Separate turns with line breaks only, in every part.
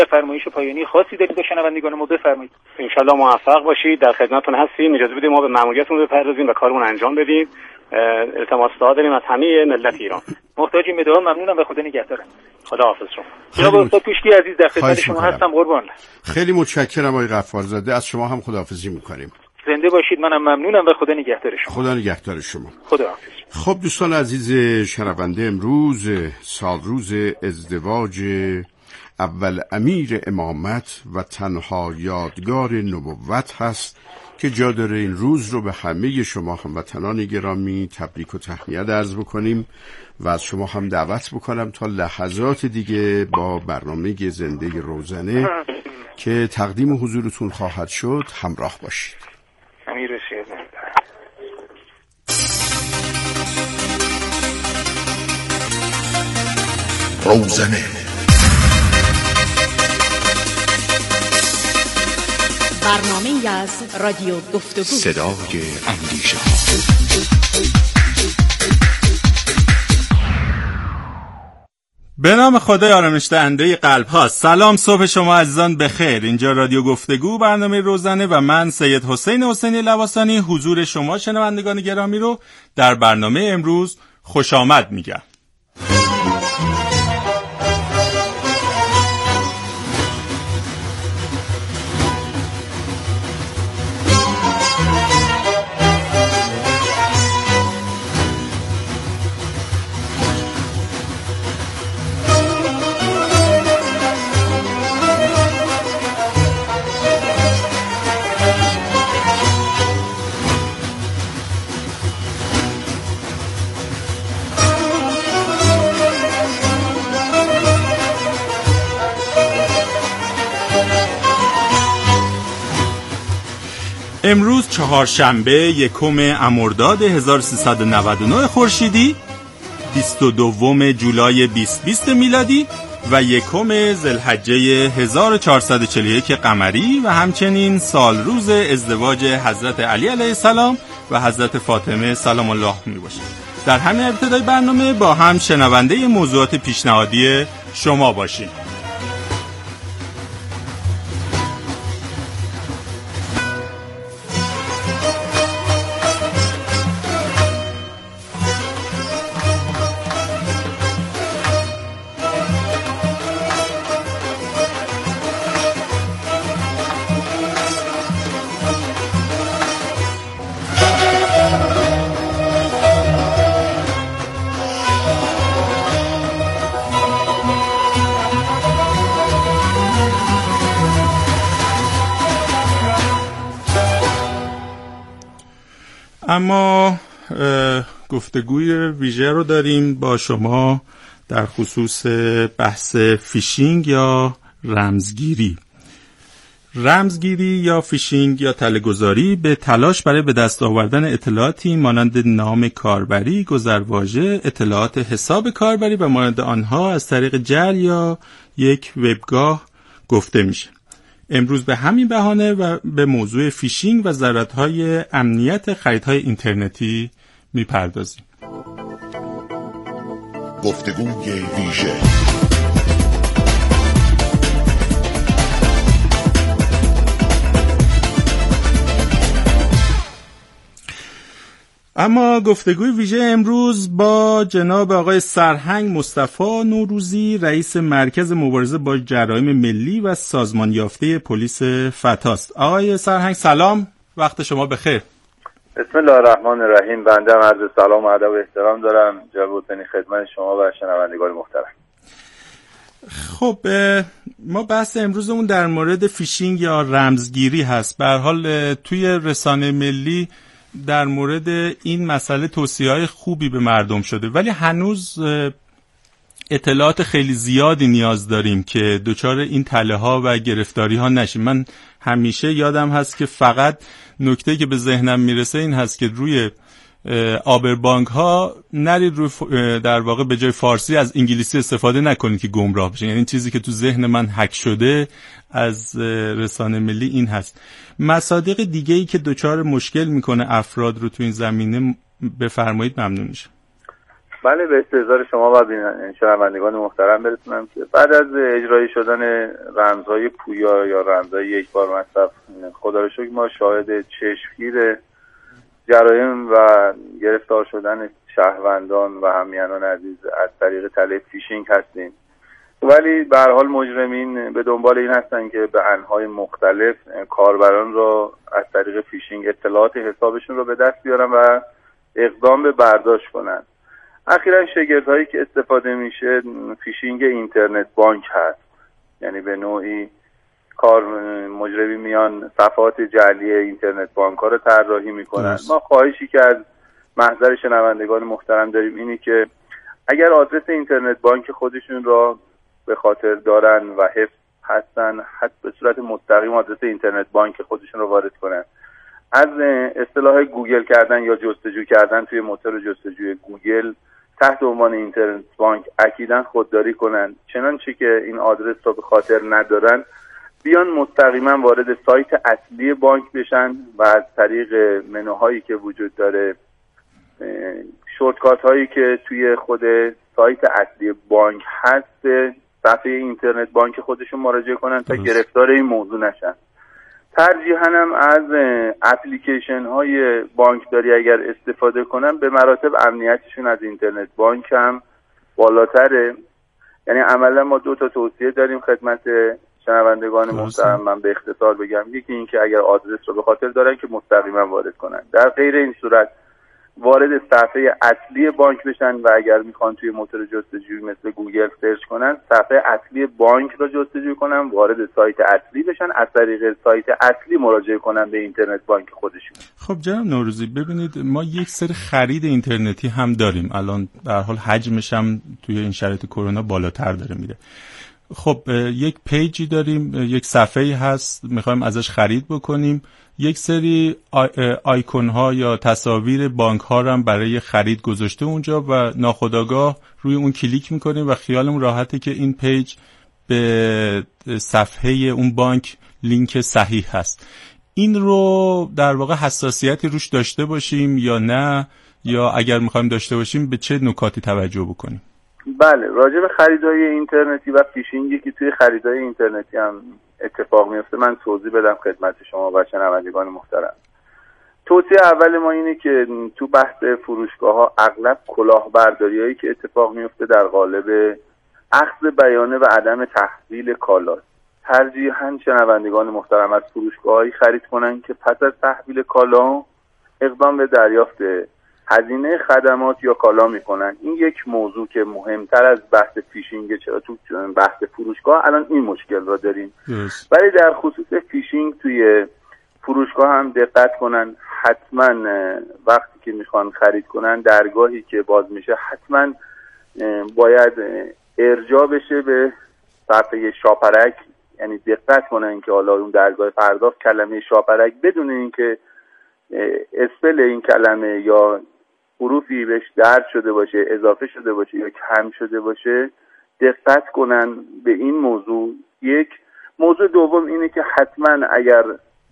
فرمایش پایانی خاصی دارید به شنوندگان ما بفرمایید.
ان شاءالله موفق باشید. در خدمتتون هستیم. اجازه بدید ما به ماموریتمون بپردازیم و کارمون انجام بدیم. التماس داریم از همه ملت ایران.
محتاج مدعا ممنونم و خدا نگهدارم.
خداحافظ شما.
جناب استاد پیشکی عزیز در خدمت شما هستم قربان.
خیلی متشکرم آقای غفارزاده. از شما هم خداحافظی می‌کنیم.
زنده باشید. منم ممنونم و خدا نگهدار شما.
خدا نگهدار شما.
خداحافظ.
خب دوستان عزیز شنونده، امروز سالروز ازدواج اول امیر امامت و تنها یادگار نبوت هست که جا داره این روز رو به همه شما هموطنان گرامی تبریک و تهنیت عرض بکنیم و از شما هم دعوت بکنم تا لحظات دیگه با برنامه زنده روزنه که تقدیم حضورتون خواهد شد همراه باشید.
امیر شیر
روزنه،
برنامه از رادیو گفتگو،
صدای اندیشه.
به نام خدای آرامش دهنده قلب ها. سلام، صبح شما عزیزان بخیر. اینجا رادیو گفتگو، برنامه روزانه و من سید حسینی لواسانی حضور شما شنوندگان گرامی رو در برنامه امروز خوش آمد میگم. امروز چهارشنبه 1 مرداد 1399 خورشیدی، 22 جولای 2020 میلادی و 1 ذوالحجه 1441 قمری و همچنین سال روز ازدواج حضرت علی علیه السلام و حضرت فاطمه سلام الله می باشه. در همین ابتدای برنامه با هم شنونده موضوعات پیشنهادی شما باشیم. اما گفتگوی ویژه رو داریم با شما در خصوص بحث فیشینگ یا رمزگیری. رمزگیری یا فیشینگ یا تله‌گذاری به تلاش برای به دست آوردن اطلاعاتی مانند نام کاربری، گذرواژه، اطلاعات حساب کاربری و مانند آنها از طریق جعل یا یک وبگاه گفته میشه. امروز به همین بهانه و به موضوع فیشینگ و ضررهای امنیت خریدهای اینترنتی میپردازیم.
گفتگوی ویژه.
اما گفتگوی ویژه امروز با جناب آقای سرهنگ مصطفی نوروزی، رئیس مرکز مبارزه با جرایم ملی و سازمان یافته پلیس فتاست. آقای سرهنگ سلام، وقت شما بخیر.
بسم الله الرحمن الرحیم. بنده هم عرض سلام و ادب و احترام دارم جناب حسینی خدمت شما و شنوندگان محترم.
خب ما بحث امروزمون در مورد فیشینگ یا رمزگیری هست. به هر حال توی رسانه ملی در مورد این مسئله توصیه‌های خوبی به مردم شده، ولی هنوز اطلاعات خیلی زیادی نیاز داریم که دچار این تله‌ها و گرفتاری‌ها نشیم. من همیشه یادم هست که فقط نکته که به ذهنم میرسه این هست که روی آبربانک ها نرید روی در واقع به جای فارسی از انگلیسی استفاده نکنید که گمراه بشین. یعنی این چیزی که تو ذهن من حک شده از رسانه ملی این هست. مصادیق دیگه‌ای که دچار مشکل میکنه افراد رو تو این زمینه بفرمایید ممنون میشم.
بله، به استحضار شما و شنوندگان محترم برسونم که بعد از اجرایی شدن رمزهای پویا یا رمزهای یک بار مصرف، خدا رو شکر ما شاهد چشمگیر جرایم و گرفتار شدن شهروندان و همیهنان عزیز از طریق تله فیشینگ هستیم. ولی به هر حال مجرمین به دنبال این هستن که به انواع مختلف کاربران را از طریق فیشینگ اطلاعات حسابشون رو به دست بیارن و اقدام به برداشت کنن. اخیراً شگردهایی که استفاده میشه فیشینگ اینترنت بانک هست، یعنی به نوعی مجرمی میان صفحات جعلی اینترنت بانک ها رو طراحی میکنن. ما خواهشی که از محضر شنوندگان محترم داریم اینی که اگر آدرس اینترنت بانک خودشون را به خاطر دارن و حفظ هستن، حتی به صورت مستقیم آدرس اینترنت بانک خودشون رو وارد کنن. از اصطلاح گوگل کردن یا جستجو کردن توی موتور جستجوی گوگل تحت عنوان اینترنت بانک اکیداً خودداری کنن. چنانچه که این آدرس رو به خاطر ندارن، بیان مستقیما وارد سایت اصلی بانک بشن و از طریق منوهایی که وجود داره، شورتکات هایی که توی خود سایت اصلی بانک هست، صفحه اینترنت بانک خودشون مراجعه کنن تا گرفتار این موضوع نشن. ترجیحاً هم از اپلیکیشن های بانکداری اگر استفاده کنن، به مراتب امنیتشون از اینترنت بانک هم بالاتره. یعنی عملا ما 2 تا توصیه داریم خدمت شنوندگان محترم. من به اختصار بگم، یکی این که اگر آدرس رو به خاطر دارن که مستقیما وارد کنن، در غیر این صورت وارد صفحه اصلی بانک بشن و اگر میخوان توی موتور جستجویی مثل گوگل سرچ کنن، صفحه اصلی بانک رو جستجو کنن، وارد سایت اصلی بشن، از طریق سایت اصلی مراجعه کنن به اینترنت بانک خودشون.
خب جناب نوروزی، ببینید ما یک سری خرید اینترنتی هم داریم الان، به هر حال حجمش هم توی این شرایط کرونا بالاتر داره میره. خب یک پیجی داریم، یک صفحه‌ای هست میخوایم ازش خرید بکنیم، یک سری آیکون ها یا تصاویر بانک ها هم برای خرید گذاشته اونجا و ناخودآگاه روی اون کلیک میکنیم و خیالمون راحته که این پیج به صفحه اون بانک لینک صحیح هست. این رو در واقع حساسیتی روش داشته باشیم یا نه، یا اگر میخوایم داشته باشیم به چه نکاتی توجه بکنیم؟
بله، راجع به خریدهای اینترنتی و فیشینگی که توی خریدهای اینترنتی هم اتفاق میفته من توضیح بدم خدمت شما و شنوندگان محترم. توصیه اول ما اینه که تو بحث فروشگاه‌ها اغلب کلاهبرداریایی که اتفاق میفته در قالب اخذ بیانه و عدم تحویل کالاست. ترجیحاً شنوندگان محترم از فروشگاه‌هایی خرید کنن که پس از تحویل کالا اقدام به دریافت هزینه خدمات یا کالا میکنن. این یک موضوع که مهمتر از بحث فیشینگ، چرا تو بحث فروشگاه الان این مشکل را داریم. ولی در خصوص فیشینگ توی فروشگاه هم دقت کنن. حتما وقتی که میخوان خرید کنن، درگاهی که باز میشه حتما باید ارجاع بشه به صفحه شاپرک. یعنی دقت کنن که حالا اون درگاه پرداخت کلمه شاپرک بدون اینکه اسپل این کلمه یا حروفی بهش درج شده باشه، اضافه شده باشه یا کم شده باشه، دقت کنن به این موضوع. یک موضوع دوم اینه که حتما اگر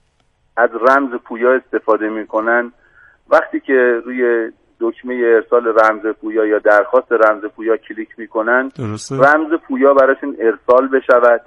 از رمز پویا استفاده میکنن، وقتی که روی دکمه ارسال رمز پویا یا درخواست رمز پویا کلیک میکنن، رمز پویا براشون ارسال بشود.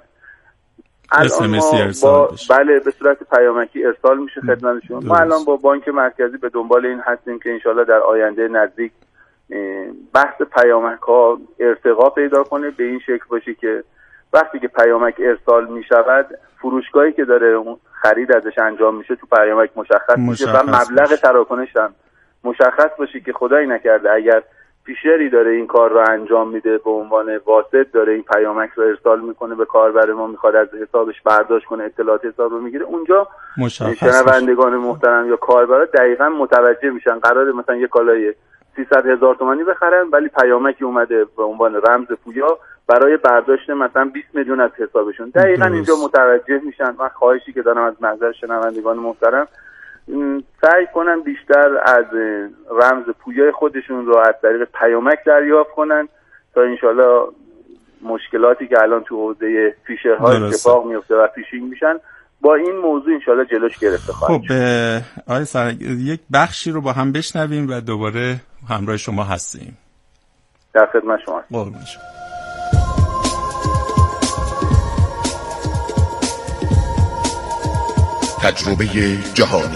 بله، به صورت پیامکی ارسال میشه خدمتشون. ما الان با بانک مرکزی به دنبال این هستیم که انشالله در آینده نزدیک بحث پیامک ها ارتقا پیدا کنه، به این شکل باشه که وقتی که پیامک ارسال میشود، فروشگاهی که داره خرید ازش انجام میشه تو پیامک مشخص میشه و مبلغ تراکنش هم مشخص باشه که خدایی نکرده اگر فیشری داره این کار رو انجام میده، به عنوان واسط داره این پیامک رو ارسال میکنه به کاربر ما، میخواد از حسابش برداشت کنه، اطلاعات حساب رو میگیره، اونجا شنوندگان محترم یا کاربرا دقیقاً متوجه میشن قراره مثلا یه کالای 300,000 تومانی بخرن ولی پیامکی اومده به عنوان رمز پویا برای برداشت مثلا 20 میلیون از حسابشون. دقیقاً اینجا متوجه میشن. من خواهشی که دارم از محضر شنوندگان محترم، سعی کنن بیشتر از رمز پویای خودشون رو از طریق پیامک دریافت کنن تا انشالله مشکلاتی که الان تو حوزه فیشرها اتفاق میفته و فیشینگ میشن با این موضوع انشالله جلوش گرفته خواهد شد.
خب آقای سرک، یک بخشی رو با هم بشنویم و دوباره همراه شما هستیم.
در خدمت شما.
قربون شما.
تجربه جهانی.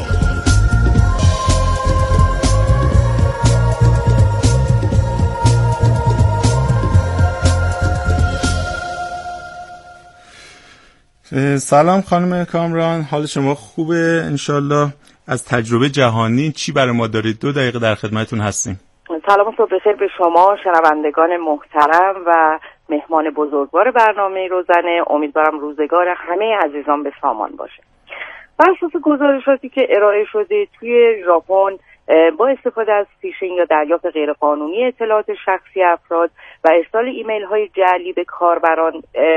سلام خانم کامران، حال شما خوبه انشالله؟ از تجربه جهانی چی برای ما دارید؟ 2 دقیقه در خدمتتون هستیم.
سلام و صبح بخیر به شما شنوندگان محترم و مهمان بزرگوار برنامه روزنه. امیدوارم روزگار همه عزیزان به سامان باشه. بر اساس گزارشاتی که ارائه شده توی ژاپن با استفاده از فیشینگ یا دریافت غیرقانونی اطلاعات شخصی افراد و ارسال ایمیل های جعلی به کاربران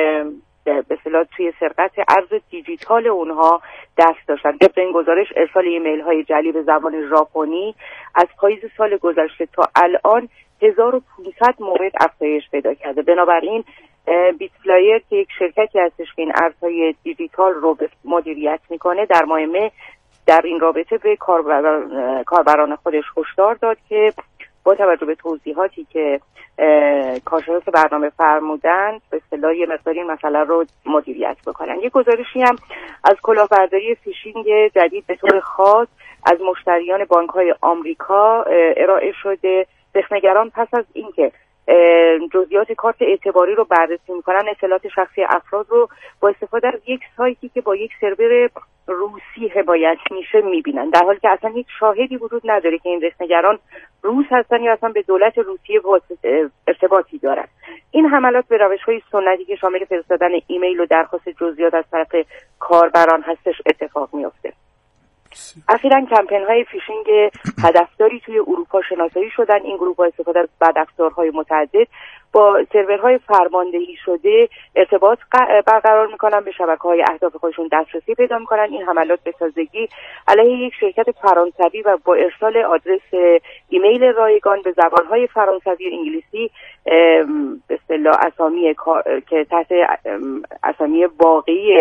به اصطلاح توی سرقت ارز دیجیتال اونها دست داشتن. طبق این گزارش ارسال ایمیل های جعلی به زبان ژاپنی از پاییز سال گذشته تا الان 1500 مورد افزایش پیدا کرده. بنابراین بیتفلایر که یک شرکتی هستش که این ارزهای دیجیتال رو مدیریت میکنه در ماه مه در این رابطه به کاربران خودش هشدار داد که با توجه به توضیحاتی که کارشناس برنامه فرمودند به اصطلاح یه مقدار این مسئله رو مدیریت بکنن. یک گزارشی هم از کلاهبرداری فیشینگ جدید به طور خاص از مشتریان بانک‌های آمریکا ارائه شده. رخنه‌گران پس از اینکه جزئیات کارت اعتباری رو بررسی میکنن اطلاعات شخصی افراد رو با استفاده از یک سایتی که با یک سرور روسی حمایت میشه میبینن، در حالی که اصلا هیچ شاهدی وجود نداره که این رخنه‌گران روس هستن یا اصلا به دولت روسیه ارتباطی دارن. این حملات به روش‌های سنتی که شامل فرستادن ایمیل و درخواست جزئیات از طرف کاربران هستش اتفاق میفته. اخیراً کمپین‌های فیشینگ هدفداری توی اروپا شناسایی شدن. این گروه با استفاده از بدافزارهای متعدد با سرورهای فرماندهی شده ارتباط برقرار میکنن، به شبکه‌های اهداف خودشون دسترسی پیدا میکنن. این حملات به تازگی علیه یک شرکت فرانسوی و با ارسال آدرس ایمیل رایگان به زبانهای فرانسوی و انگلیسی به اصطلاح اسامی که تحت اسامی واقعی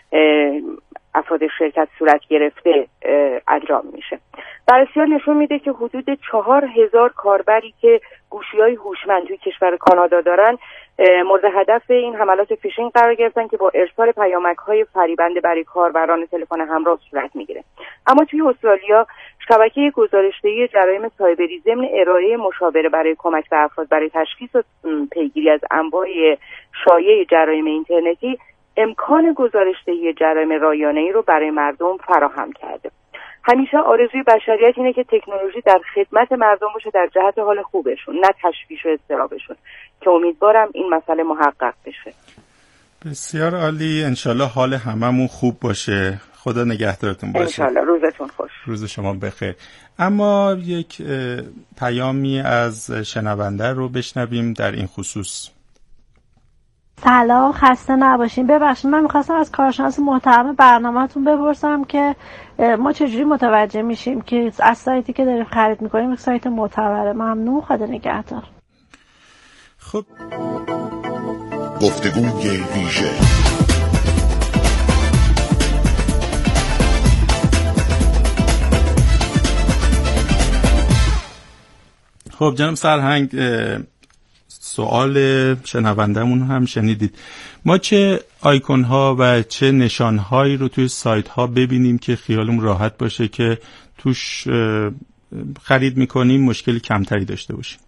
افراد شرکت صورت گرفته انجام میشه. بررسی‌ها نشون میده که حدود 4000 کاربری که گوشی‌های هوشمند توی کشور کانادا دارن مورد هدف این حملات فیشینگ قرار گرفتن که با ارسال پیامک‌های فریبنده برای کاربران تلفن همراه صورت میگیره. اما توی استرالیا شبکه گزارش‌دهی جرایم سایبری ضمن ارائه مشاوره برای کمک به افراد برای تشخیص و پیگیری از انواع شایع جرایم اینترنتی امکان گزارش‌دهی جرایم رایانه‌ای رو برای مردم فراهم کرده. همیشه آرزوی بشریت اینه که تکنولوژی در خدمت مردم باشه در جهت حال خوبشون، نه تشویش و اضطرابشون، که امیدوارم این مسئله محقق بشه.
بسیار عالی، انشالله حال هممون خوب باشه. خدا نگهدارتون باشه.
انشالله. روزتون خوش.
روز شما بخیر. اما یک پیامی از شنونده رو بشنویم در این خصوص.
سلام، خسته نباشین. ببخشید من میخواستم از کارشناس محترم برنامه‌تون بپرسم که ما چجوری متوجه میشیم که از سایتی که داریم خرید میکنیم یک سایت معتبره؟ ممنون، خدا نگهدار.
خب
گفتگوی ویژه.
خب جناب سرهنگ، سوال شنوندمون هم شنیدید. ما چه آیکون ها و چه نشان هایی رو توی سایت ها ببینیم که خیالمون راحت باشه که توش خرید میکنیم مشکلی کمتری داشته باشیم؟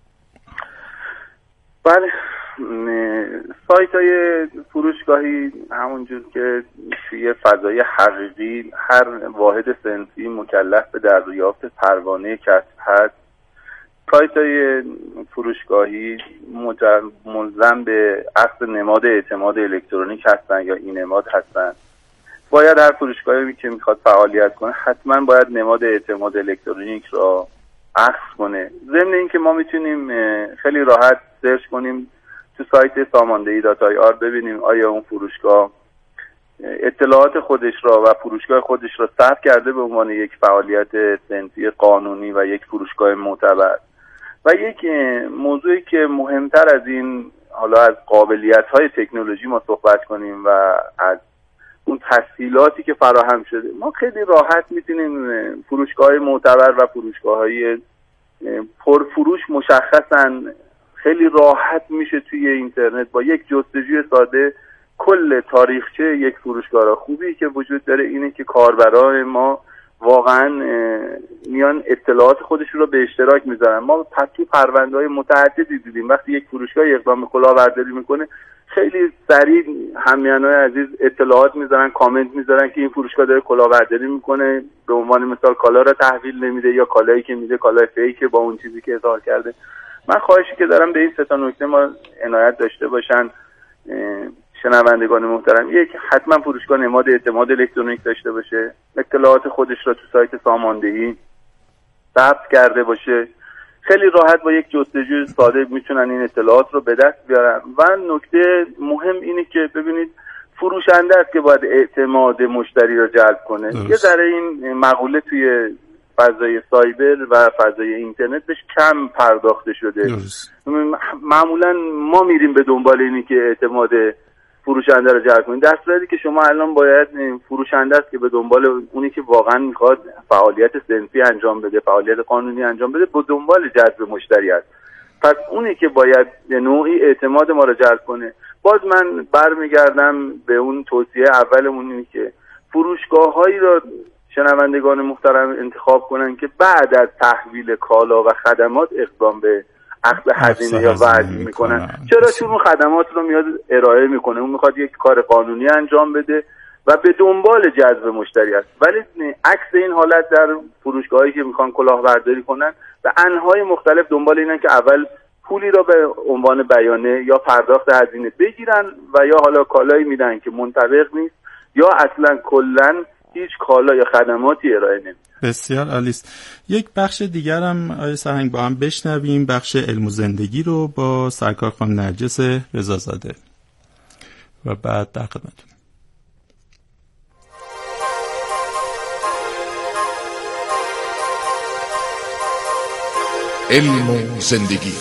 بله، سایت های فروشگاهی همونجور که توی فضای حقیقی هر واحد صنفی مکلف به دریافت پروانه کسب هست، سایت های فروشگاهی ملزم به اخذ نماد اعتماد الکترونیک هستن یا این نماد هستن. باید هر فروشگاهی که میخواد فعالیت کنه حتما باید نماد اعتماد الکترونیک را اخذ کنه. ضمن اینکه ما میتونیم خیلی راحت سرچ کنیم تو سایت samandei.ir ببینیم آیا اون فروشگاه اطلاعات خودش را و فروشگاه خودش را ثبت کرده به عنوان یک فعالیت صنفی قانونی و یک فروشگاه معتبر. و یک موضوعی که مهمتر از این، حالا از قابلیت‌های تکنولوژی ما صحبت کنیم و از اون تسهیلاتی که فراهم شده، ما خیلی راحت میتونیم فروشگاه معتبر و فروشگاه‌های پرفروش مشخصاً خیلی راحت میشه توی اینترنت با یک جستجوی ساده کل تاریخچه یک فروشگاه را. خوبی که وجود داره اینه که کاربران ما واقعا میان اطلاعات خودشون رو به اشتراک میذارن. ما تو پرونده‌های متعددی دیدیم وقتی یک فروشگاه اقدام به کلاهبرداری میکنه خیلی سریع همیهن‌های عزیز اطلاعات میذارن، کامنت میذارن که این فروشگاه داره کلاهبرداری میکنه، به عنوان مثال کالا رو تحویل نمیده یا کالایی که میده کالای فیکه با اون چیزی که اظهار کرده. من خواهشی که دارم به این سه تا نکته ما عنایت داشته باشن شنوندگان محترم. یک، حتما فروشگاه نماد اعتماد الکترونیک داشته باشه، اطلاعات خودش را تو سایت ساماندهی ثبت کرده باشه. خیلی راحت با یک جستجوی ساده میتونن این اطلاعات رو به دست بیارن. و نکته مهم اینه که ببینید فروشنده است که باید اعتماد مشتری را جلب کنه. یه ذره این مقوله توی فضای سایبر و فضای اینترنت بهش کم پرداخته شده. معمولا ما میریم به دنبال اینی که اعتماد فروشنده رو جلب کنید، در صورتی که شما الان باید فروشنده است که به دنبال اونی که واقعا میخواد فعالیت صنفی انجام بده، فعالیت قانونی انجام بده، به دنبال جذب مشتری است. پس اونی که باید به نوعی اعتماد ما رو جلب کنه. باز من برمیگردم به اون توصیه اولمون، اینی که فروشگاه‌هایی را شنوندگان محترم انتخاب کنن که بعد از تحویل کالا و خدمات اقدام به اخذ هزینه یا وعده میکنن. چرا؟ چون اون خدمات رو میاد ارائه میکنه، اون میخواد یک کار قانونی انجام بده و به دنبال جذب مشتری است. ولی عکس این حالت در فروشگاهایی که میخوان کلاهبرداری کنن به انواع مختلف دنبال اینن که اول پولی را به عنوان بیانه یا پرداخت هزینه بگیرن و یا حالا کالایی میدن که منطبق نیست یا اصلا کلا هیچ کالا یا خدماتی ارائه نمیده.
بسیار عالی است. یک بخش دیگر هم آقای سرهنگ با هم بشنویم، بخش علم و زندگی رو با سرکار خانم نرجس رضازاده و بعد در خدمتتون.
علم و زندگی.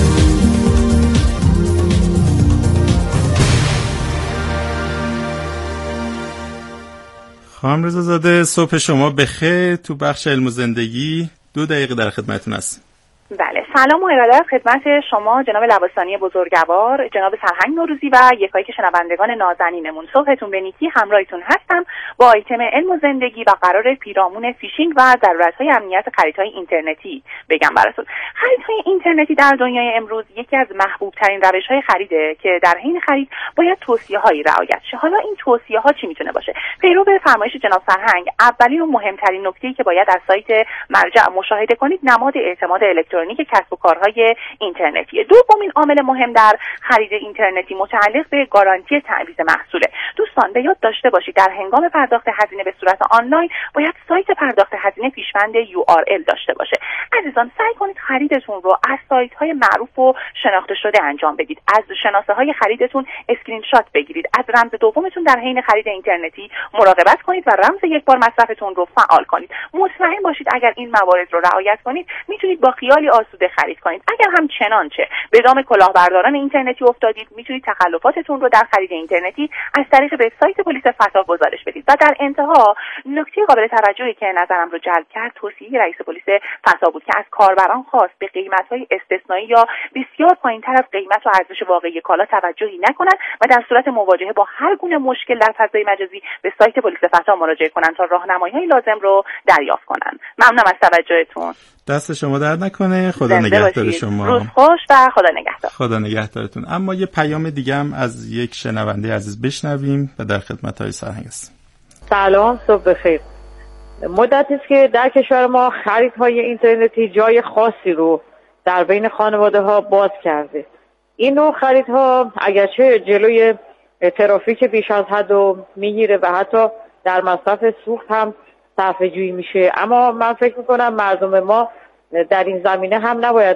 خانم رضازاده صبح شما بخیر. تو بخش علم و زندگی 2 دقیقه در خدمتتون هستم.
بله، سلام و ارادت خدمت شما جناب لواسانی بزرگوار، جناب سرهنگ نوروزی و یکایک شنوندگان نازنینمون. صبحتون به نیکی، همراهتون هستم با آیتم علم و زندگی و قرار پیرامون فیشینگ و ضرورت‌های امنیت خریدهای اینترنتی بگم براتون. خریدهای اینترنتی در دنیای امروز یکی از محبوب‌ترین روش‌های خریده که در حین خرید باید توصیه‌هایی رعایت شه. حالا این توصیه‌ها چی میتونه باشه؟ پیرو به فرمایش جناب سرهنگ، اولین و مهمترین نکته‌ای که باید از سایت مرجع مشاهده کنید نماد اعتماد الکترونیک کسب و کارهای اینترنتی. دومین عامل مهم در خرید اینترنتی متعلق به گارانتی تعویض محصوله. دوستان به یاد داشته باشید در هنگام پرداخت هزینه به صورت آنلاین باید سایت پرداخت هزینه پیشوند URL داشته باشه. عزیزان سعی کنید خریدتون رو از سایت‌های معروف و شناخته شده انجام بدید. از شناسه‌های خریدتون اسکرین شات بگیرید. از رمز دومتون در حین خرید اینترنتی مراقبت کنید و رمز یک بار مصرفتون رو فعال کنید. مطمئن باشید اگر این موارد رو رعایت کنید میتونید با خیالی آسوده خرید کنید. اگر هم چنانچه به دام کلاهبرداران اینترنتی افتادید میتونید تخلفاتتون رو در خرید اینترنتی از طریق وبسایت پلیس فتا گزارش بدید. و در انتها نکته قابل توجهی که نظرم رو جلب کرد توصیه رئیس پلیس فتا بود که از کاربران خواست به قیمت‌های استثنایی یا بسیار پایین‌تر از قیمت و ارزش واقعی کالا توجهی نکنند و در صورت مواجهه با هر گونه مشکل در فضای مجازی به سایت پلیس فتا مراجعه کنند تا راهنمایی‌های لازم رو دریافت کنند. ممنونم از توجهتون.
دست شما درد نکنه. خدا نگهدار شما.
روز خوش و خدا نگهدار.
خدا نگهدارتون. اما یه پیام دیگه هم از یک شنونده عزیز بشنویم و در خدمت های سرهنگ هستیم.
سلام، صبح بخیر. مدتی است که در کشور ما خریدهای اینترنتی جای خاصی رو در بین خانواده ها باز کرده. این نوع خریدها اگرچه جلوی ترافیک بیش از حد رو میگیره و حتی در مصرف سوخت هم صرفه‌جویی میشه، اما من فکر میکنم مردم ما در این زمینه هم نباید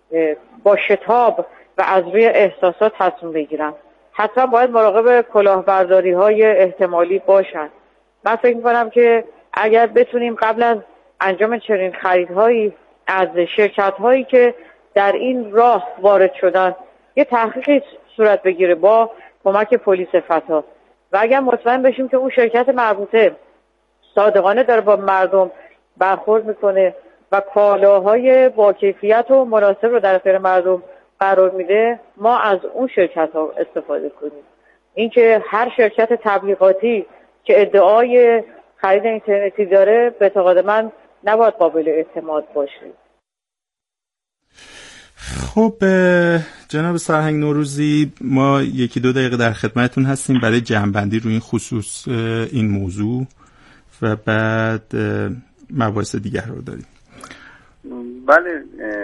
با شتاب و از روی احساسات تصمیم بگیرن. حتما باید مراقب کلاهبرداری های احتمالی باشن. من فکر میکنم که اگر بتونیم قبل از انجام چنین خریدهایی از شرکت هایی که در این راه وارد شدن یه تحقیقی صورت بگیره با کمک پلیس فتا و اگر مطمئن بشیم که اون شرکت مربوطه صادقانه داره با مردم برخورد میکنه و کالاهای با کیفیت و مناسب رو در اختیار مردم قرار میده ما از اون شرکت ها استفاده کنیم. اینکه هر شرکت تبلیغاتی که ادعای خرید اینترنتی داره به اعتقاد من نباید قابل اعتماد باشه.
خب جناب سرهنگ نوروزی، ما 1-2 دقیقه در خدمتتون هستیم برای جمع‌بندی روی این خصوص این موضوع و بعد مباحث دیگر رو داریم.
بله،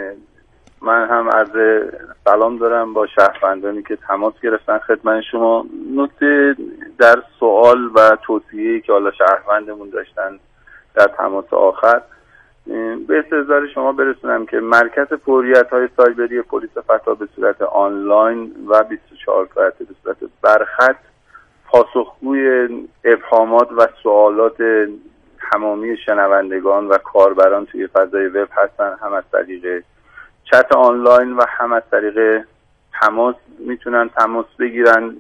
من هم عرض سلام دارم با شهروندانی که تماس گرفتن خدمت شما. نکته در سوال و توصیه‌ای که حالا شهروندمون داشتن در تماس آخر، به استحضار شما برسونم که مرکز فوریت‌های سایبری پلیس فتا به صورت آنلاین و 24 ساعته به صورت برخط پاسخگوی ابهامات و سوالات تمامی شنوندگان و کاربران توی فضای وب هستن، هم از طریق چت آنلاین و هم از طریق تماس میتونن تماس بگیرن.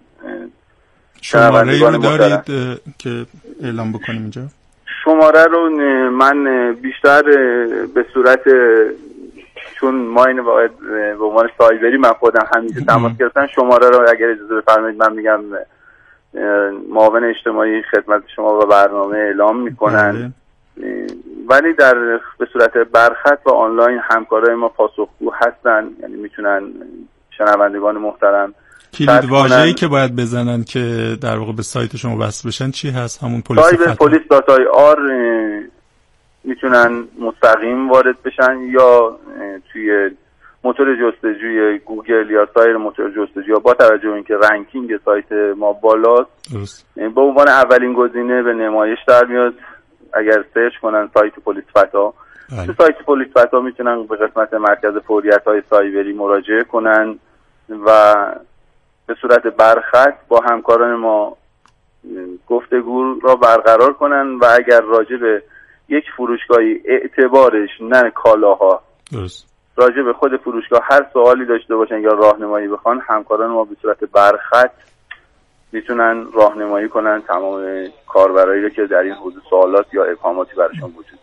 شماره رو دارید که اعلام بکنیم اینجا؟
شماره رو من بیشتر به صورت، چون ما این به عنوان سایبری من خودم همیشه تماس گرفتن، شماره رو اگر اجازه بفرمایید من میگم معاون اجتماعی خدمت شما و برنامه اعلام میکنن. ولی به صورت برخط و آنلاین همکارای ما پاسخگو هستن، یعنی میتونن شنوندگان محترم
کلید واژه‌ای که باید بزنن که در واقع به سایت شما وصل بشن چی هست؟ همون
police.ir میتونن مستقیم وارد بشن یا توی موتور جستجوی گوگل یا سایر موتور جستجوی، با توجه به اینکه رنکینگ سایت ما بالاست به عنوان اولین گزینه به نمایش در میاد. اگر سرچ کنن سایت پلیس فتا، تو سایت پلیس فتا میتونن به قسمت مرکز فوریت‌های سایبری مراجعه کنن و به صورت برخط با همکاران ما گفتگو را برقرار کنن و اگر راجع به یک فروشگاهی اعتبارش نه کالاها، راجع به خود فروشگاه هر سوالی داشته باشن یا راهنمایی بخوان، همکاران ما به صورت برخط میتونن راهنمایی کنن تمام کاربرایی که در این حوزه سوالات یا ابهاماتی براشون وجود.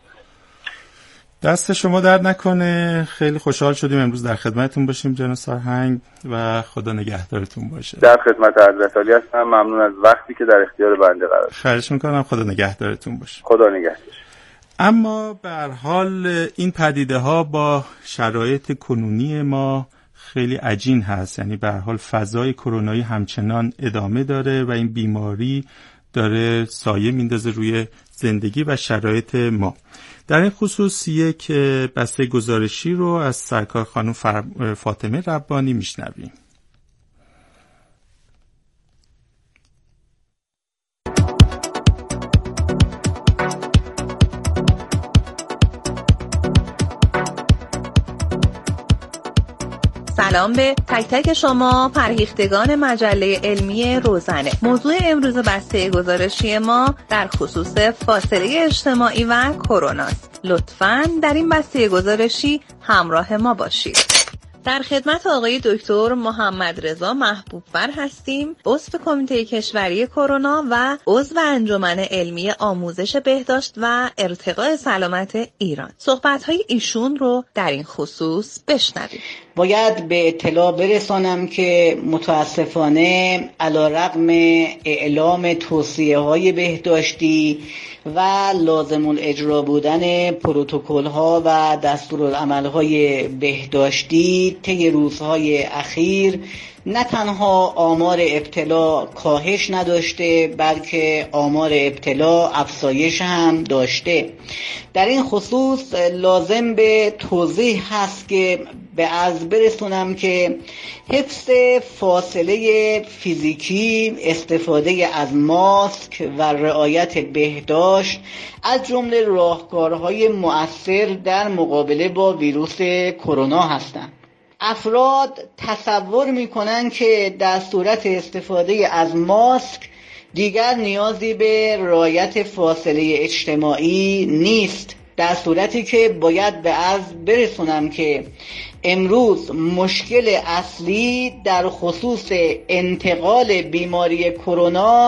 دست شما درد نکنه، خیلی خوشحال شدیم امروز در خدمتتون باشیم جناب سرهنگ و خدا نگهدارتون باشه.
در خدمت حضرت عالی هستم، ممنون از وقتی که در اختیار بنده قرار دادید.
خواهش میکنم، خدا نگهدارتون باشه.
خدا نگهدار.
اما به هر حال این پدیده ها با شرایط کنونی ما خیلی عجین هست، یعنی به هر حال فضای کرونایی همچنان ادامه داره و این بیماری داره سایه میندازه روی زندگی و شرایط ما. در این خصوص یک بسته گزارشی رو از سرکار خانم فاطمه ربانی میشنویم.
سلام به تک تک شما فرهیختگان مجله علمی روزنه. موضوع امروز بسته گزارشی ما در خصوص فاصله اجتماعی و کرونا است. لطفاً در این بسته گزارشی همراه ما باشید. در خدمت آقای دکتر محمد رضا محبوب‌فر هستیم، عضو کمیته کشوری کرونا و عضو انجمن علمی آموزش بهداشت و ارتقاء سلامت ایران. صحبت‌های ایشون رو در این خصوص بشنویم.
باید به اطلاع برسانم که متاسفانه علیرغم اعلام توصیه‌های بهداشتی و لازم الاجرا بودن پروتکل‌ها و دستورالعمل‌های بهداشتی طی روزهای اخیر، نه تنها آمار ابتلا کاهش نداشته بلکه آمار ابتلا افزایش هم داشته. در این خصوص لازم به توضیح هست که به عرض برسونم که حفظ فاصله فیزیکی، استفاده از ماسک و رعایت بهداشت از جمله راهکارهای مؤثر در مقابله با ویروس کرونا هستند. افراد تصور میکنن که در صورت استفاده از ماسک دیگر نیازی به رعایت فاصله اجتماعی نیست، در صورتی که باید به عرض برسونم که امروز مشکل اصلی در خصوص انتقال بیماری کرونا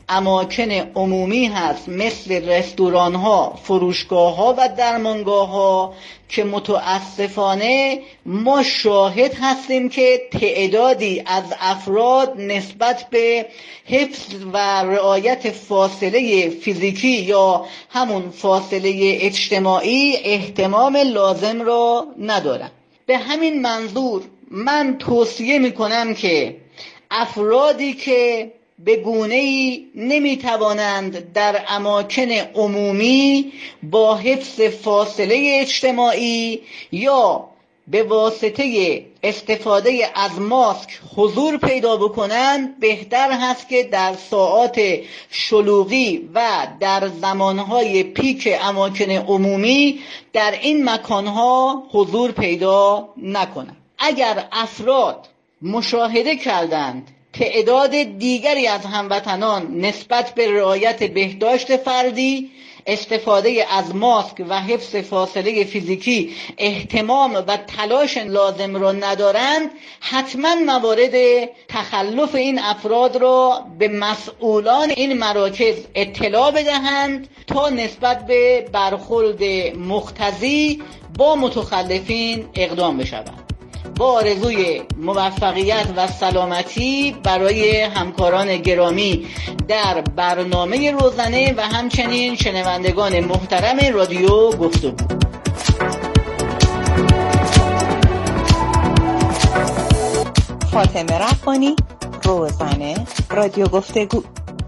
اماکن عمومی هست مثل رستوران ها، فروشگاه ها و درمانگاه ها که متاسفانه ما شاهد هستیم که تعدادی از افراد نسبت به حفظ و رعایت فاصله فیزیکی یا همون فاصله اجتماعی اهتمام لازم را ندارند. به همین منظور من توصیه میکنم که افرادی که به گونه‌ای نمیتوانند در اماکن عمومی با حفظ فاصله اجتماعی یا به واسطه استفاده از ماسک حضور پیدا بکنند، بهتر هست که در ساعات شلوغی و در زمانهای پیک اماکن عمومی در این مکانها حضور پیدا نکنند. اگر افراد مشاهده کردند تعداد دیگری از هموطنان نسبت به رعایت بهداشت فردی، استفاده از ماسک و حفظ فاصله فیزیکی اهتمام و تلاش لازم را ندارند، حتما موارد تخلف این افراد را به مسئولان این مراکز اطلاع بدهند تا نسبت به برخورد مقتضی با متخلفین اقدام بشوند. با آرزوی موفقیت و سلامتی برای همکاران گرامی در برنامه روزانه و همچنین شنوندگان محترم رادیو گفتگو.
فاطمه ربانی، روزانه رادیو گفتگو.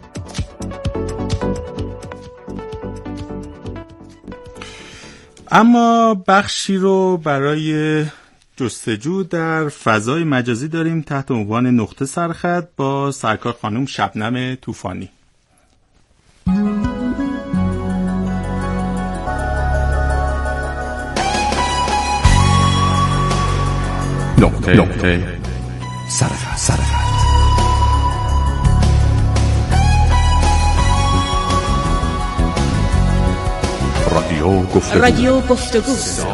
اما بخشی رو برای جستجو در فضای مجازی داریم تحت عنوان نقطه سرخط با سرکار خانم شبنم طوفانی.
نقطه سرخط.
رادیو گفتگو.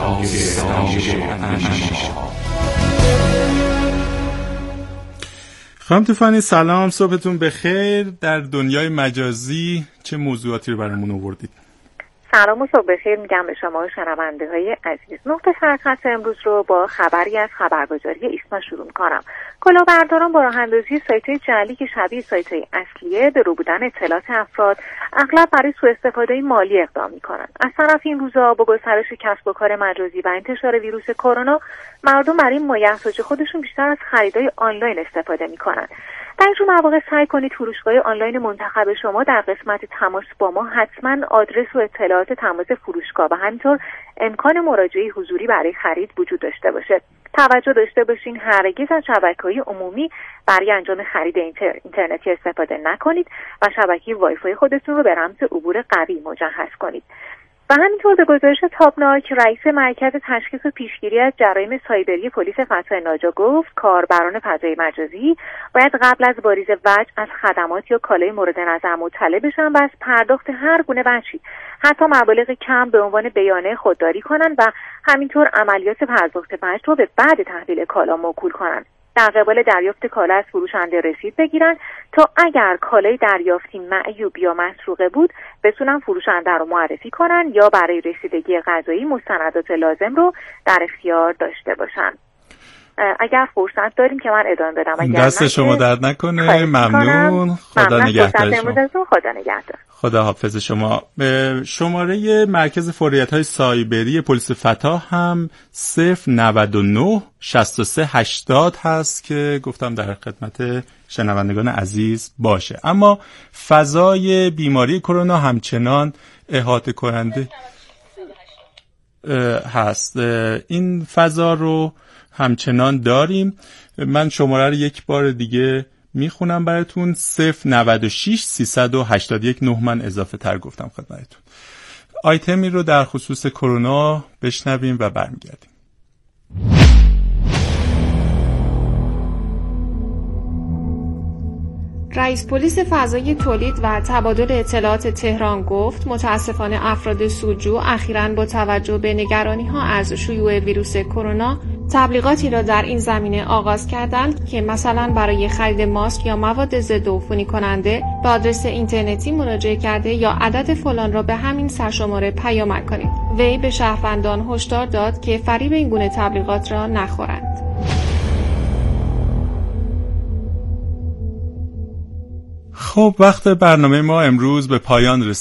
خانم طوفانی سلام، صبحتون بخیر. در دنیای مجازی چه موضوعاتی رو برامون آوردید؟
سلام و صبح بخیر میگم به شما شنونده‌های عزیز. نقطه سرخط امروز رو با خبری از خبرگزاری ایسنا شروع می‌کنم. کلاهبرداران با راه‌اندازی سایت‌های جعلی که شبیه سایت‌های اصلیه به رو بودن اطلاعات افراد اغلب برای سوء استفاده مالی اقدام می‌کنند. از طرف این روزها با گسترش کسب و کار مجازی و انتشار ویروس کرونا، مردم برای مایحتاج خودشون بیشتر از خریدای آنلاین استفاده می‌کنند. در این مواقع سعی کنید فروشگاه آنلاین منتخب شما در قسمت تماس با ما حتما آدرس و اطلاعات تماس فروشگاه و همینطور امکان مراجعه حضوری برای خرید وجود داشته باشه. توجه داشته باشین هرگز از شبکه‌های عمومی برای انجام خرید اینترنتی استفاده نکنید و شبکه وای فای خودتون رو به رمز عبور قوی مجهز کنید. و همینطور به گزارش تابناک رئیس مرکز تشخیص و پیشگیری از جرایم سایبری پلیس فتح ناجا گفت کاربران فضای مجازی باید قبل از واریز وجه از خدمات یا کالای مورد نظر مطلع بشن و از پرداخت هر گونه وجهی حتی مبالغ کم به عنوان بیانیه خودداری کنن و همینطور عملیات پرداخت وجه رو به بعد تحویل کالا موکول کنن. در قبال دریافت کالا از فروشنده رسید بگیرن تا اگر کالای دریافتی معیوب یا مسروقه بود بتونن فروشنده رو معرفی کنن یا برای رسیدگی قضایی مستندات لازم رو در اختیار داشته باشن. اگر فرصت داریم که من ادامه بدم، اگر
دست شما درد نکنه. ممنون. خدا نگهدار شما.
خدا نگهدار.
خدا حافظ شما. شماره مرکز فوریت‌های سایبری پلیس فتح هم 099 63 80 هست که گفتم در خدمت شنوندگان عزیز باشه. اما فضای بیماری کرونا همچنان احاطه کننده هست. این فضا رو همچنان داریم. من شماره رو یک بار دیگه میخونم براتون. 096 381 9 من اضافه تر گفتم خدمتتون. آیتمی رو در خصوص کرونا بشنویم و برمیگردیم.
رئیس پلیس فضای تولید و تبادل اطلاعات تهران گفت متاسفانه افراد سودجو اخیراً با توجه به نگرانی‌ها از شیوع ویروس کرونا تبلیغاتی را در این زمینه آغاز کردند که مثلا برای خرید ماسک یا مواد ضد عفونی کننده به آدرس اینترنتی مراجعه کرده یا عدد فلان را به همین سرشماره پیامک کنید. وی به شهروندان هشدار داد که فریب این گونه تبلیغات را نخورند.
خب وقت برنامه ما امروز به پایان رسید.